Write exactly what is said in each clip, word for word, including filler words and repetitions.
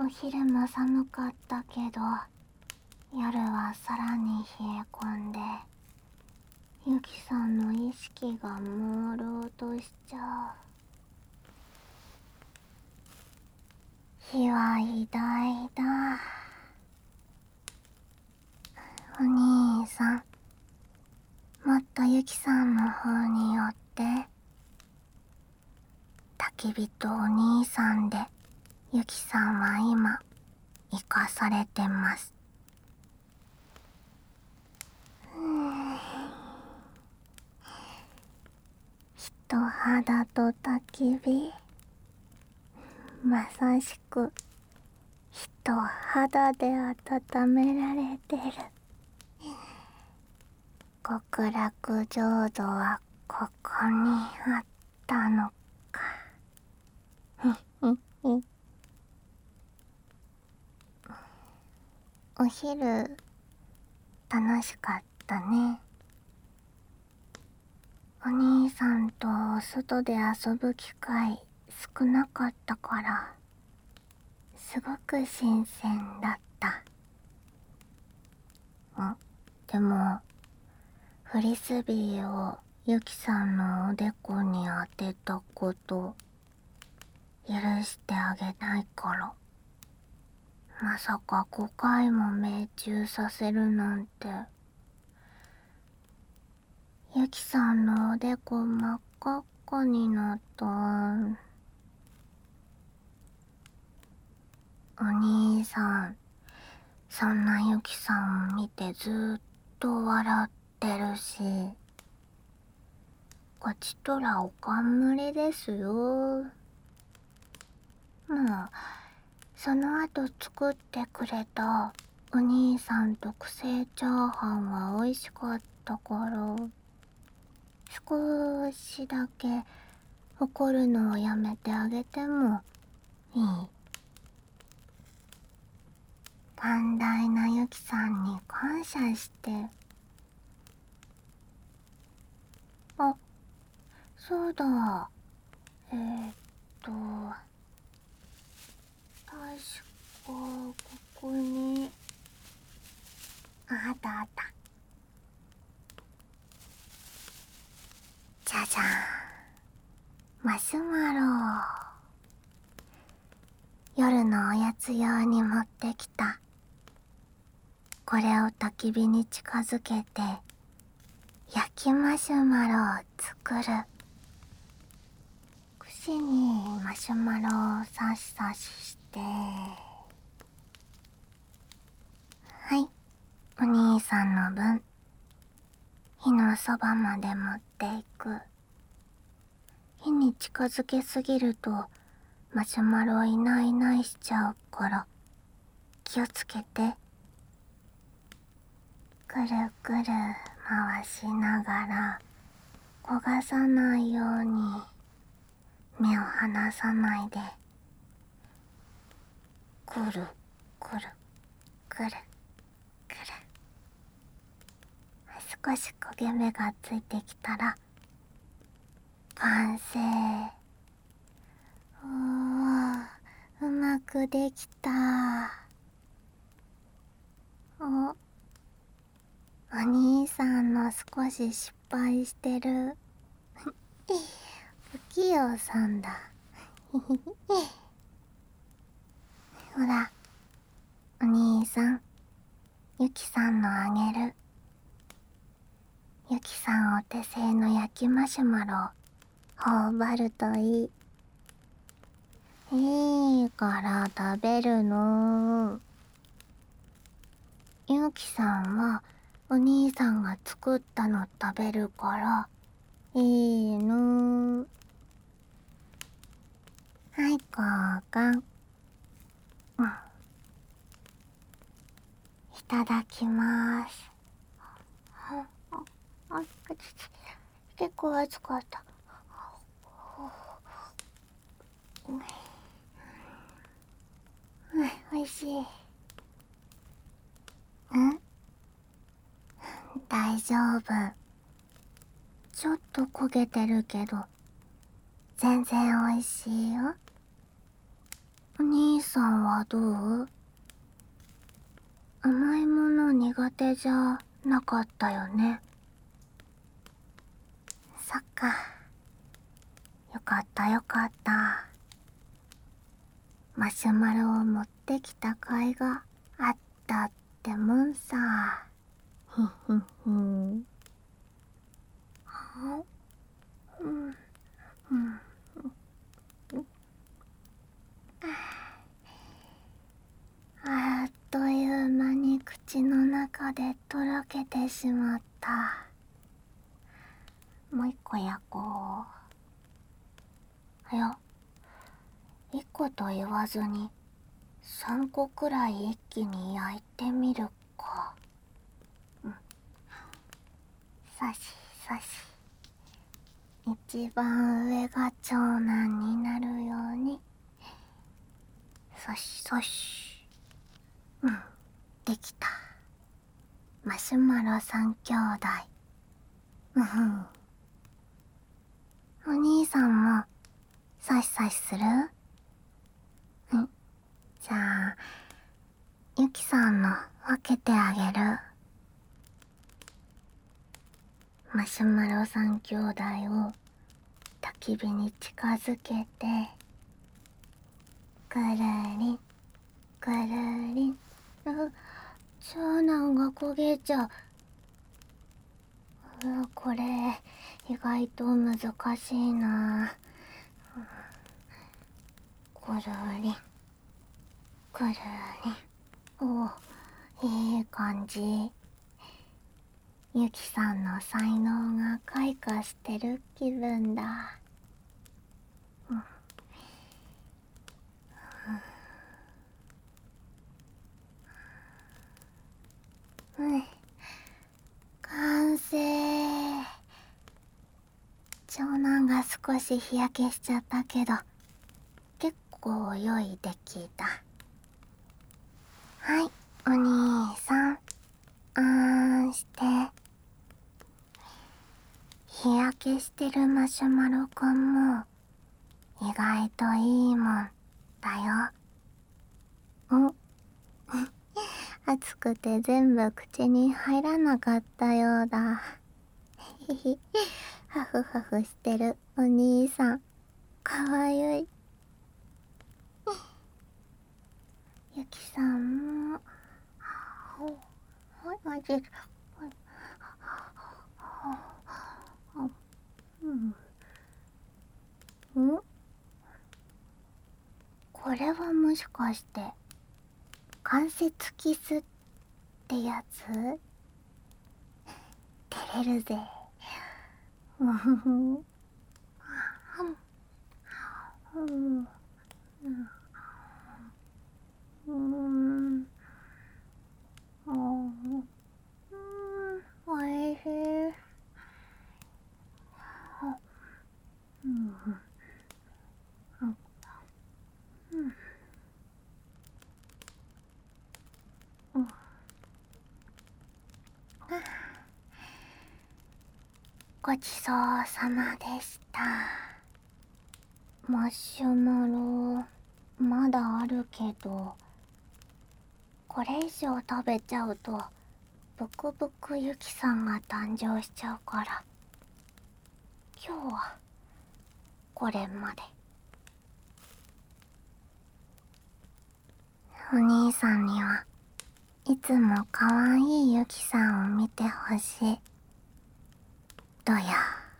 昼も寒かったけど、夜はさらに冷え込んで、ゆきさんの意識が朦朧としちゃう。日は偉大だ。お兄さん、もっとゆきさんの方に寄って。焚き火とお兄さんでゆきさんは今生かされてます。人肌と焚き火、まさしく人肌で温められてる。極楽浄土はここにあったのか。お昼楽しかったね。お兄さんと外で遊ぶ機会少なかったからすごく新鮮だった。んでもフリスビーをゆきさんのおでこに当てたこと許してあげないから。まさかごかいも命中させるなんて。ゆきさんのおでこ真っ赤っかになった。お兄さん、そんなゆきさんを見てずーっと笑ってるし、こちとらおかんむりですよ。もうその後作ってくれたお兄さん特製チャーハンは美味しかったから少しだけ怒るのをやめてあげてもいい。寛大なゆきさんに感謝して。あ、そうだ。えー、っと確かここにあったあった。じゃじゃん、マシュマロ。夜のおやつ用に持ってきた。これを焚き火に近づけて焼きマシュマロを作る。串にマシュマロを刺し刺しして、はい、お兄さんの分。火のそばまで持っていく。火に近づけすぎるとマシュマロいないいないしちゃうから気をつけて。くるくる回しながら焦がさないように目を離さないで。くるくるくるくる。少し焦げ目がついてきたら完成。おー、うまくできた。お、お兄さんの少し失敗してる。不器用さんだ。ほら、お兄さん、ゆきさんのあげる。ゆきさんお手製の焼きマシュマロ頬張るといい。いいから食べるの。ゆきさんはお兄さんが作ったの食べるからいいの。はい、交換。うん。いただきまーす。あ、あ、結構熱かった。うん、おいしい。ん？大丈夫。ちょっと焦げてるけど全然おいしいよ。 お兄さんはどう？甘いもの苦手じゃなかったよね。そっか。よかったよかった。マシュマロを持ってきた甲斐があったってもんさ。ふんふんふん。はうん、うん。あっという間に口の中でとろけてしまった。もう一個焼こう。いや、一個と言わずに三個くらい一気に焼いてみるか。うん。さしさし。一番上が長男になるように。そしそし。うん、できた。マシュマロ三兄弟。うん。お兄さんもさしさしする？ん？じゃあ、ゆきさんの分けてあげる。マシュマロ三兄弟を焚き火に近づけて、くるりん、くるりん。う、長男が焦げちゃう。う、これ、意外と難しいな。くるりん、くるりん。お、いい感じ。ゆきさんの才能が開花してる気分だ。うん。うん。完成。長男が少し日焼けしちゃったけど、結構良い出来だ。はい、お兄さん。あーんして。日焼けしてるマシュマロくんも意外といいもんだよ。ん暑くて全部口に入らなかったようだ。ひひ、ハフハフしてるお兄さん、かわゆい。ゆきさんも、はい、マジ、はい、うん、ん？これはもしかして、関節キスってやつ？照れるぜ。うんふふ。うん。うん。うん。おいしい。うん。うん。ごちそうさまでした。マシュマロ、まだあるけど、これ以上食べちゃうと、ブクブクゆきさんが誕生しちゃうから、今日は、これまで。お兄さんにはいつもかわいいゆきさんを見てほしい。どや。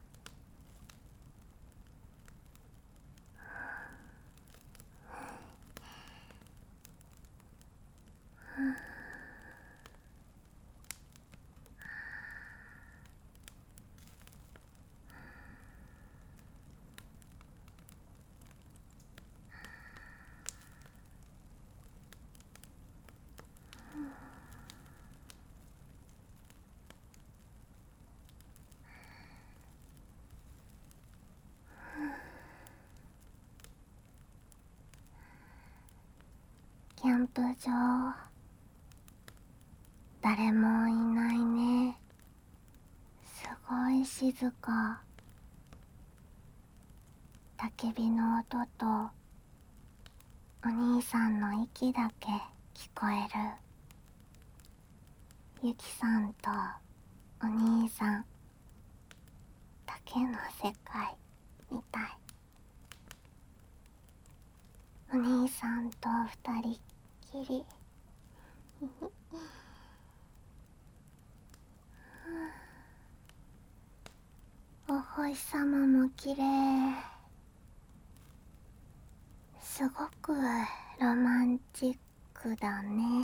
キャンプ場、誰もいないね。すごい静か。焚き火の音とお兄さんの息だけ聞こえる。ユキさんとお兄さんだけの世界みたい。お兄さんと二人っきり。お星様も綺麗。すごくロマンチックだね。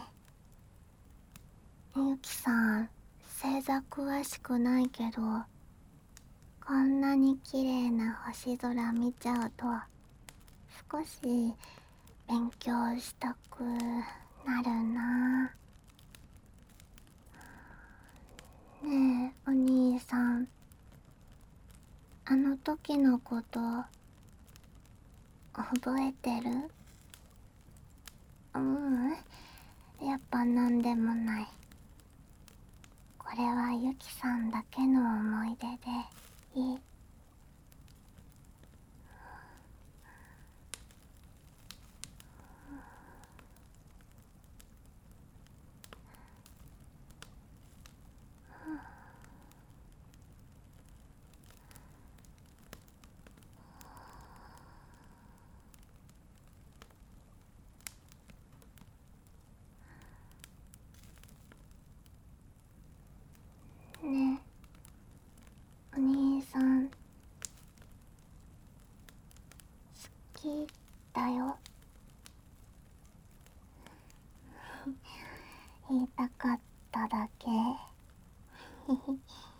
ゆきさん、星座詳しくないけど、こんなに綺麗な星空見ちゃうと少し勉強したくなるな。ねえお兄さん、あの時のこと覚えてる？ううん、やっぱなんでもない。これはユキさんだけの思い出でいい。ねえお兄さん、好きだよ。言いたかっただけ。